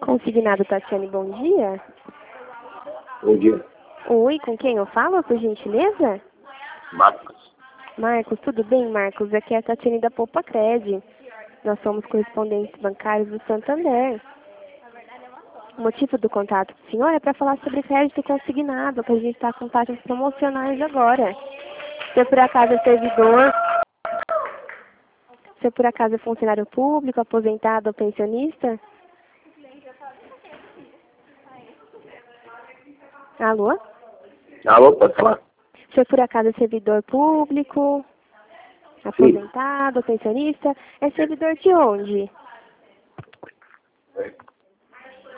Consignado Tatiane, bom dia. Bom dia. Oi, com quem eu falo, por gentileza? Marcos. Marcos, tudo bem, Marcos? Aqui é a Tatiane da Poupa Cred. Nós somos correspondentes bancários do Santander. O motivo do contato do senhor é para falar sobre crédito consignado, que a gente está com taxas promocionais agora. Se por acaso é servidor, se por acaso é funcionário público, aposentado ou pensionista? Alô? Alô, pode falar? Se por acaso é servidor público, aposentado, pensionista, é servidor de onde?